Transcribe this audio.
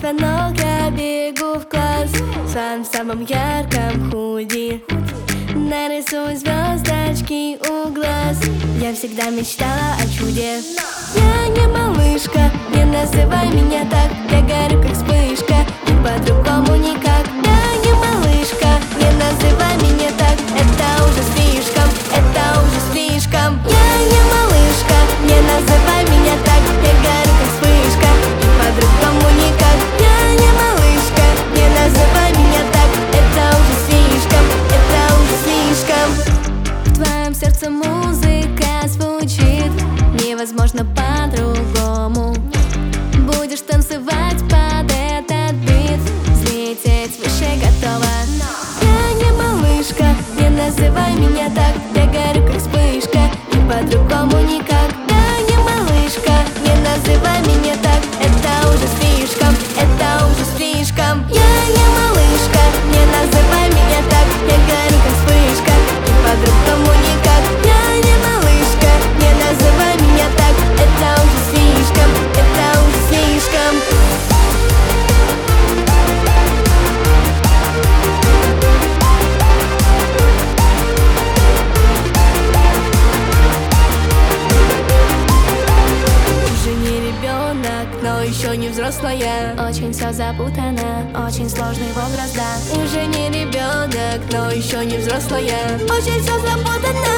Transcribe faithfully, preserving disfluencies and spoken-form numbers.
звонок, я бегу в класс. Сам в самом ярком худи, нарисуй звездочки у глаз. Я всегда мечтала о чуде. Я не малышка, не называй меня так. Я горю как вспышка, и по-другому никак. Я не малышка, не называй меня так. Это уже слишком, это уже слишком. Я не малышка, не называй меня так. Я горю как вспышка, и по-другому никак. Я не малышка, не называй меня так. Это уже слишком, это уже слишком. В твоем сердце музыка звучит, невозможно по-другому. Будешь танцевать под этот бит, взлететь выше готова. Я не малышка, не называй меня так. Я горю как вспышка, и по-другому никак. Я не малышка, не называй меня так. Это уже слишком, это уже слишком. Я не малышка, не называй меня так. Я горю как вспышка, и по-другому никак. Я не малышка, не называй меня так. Это уже слишком, это уже слишком. Но еще не взрослая. Очень все запутано, очень сложный возраст, да. Уже не ребенок, но еще не взрослая. Очень все запутано.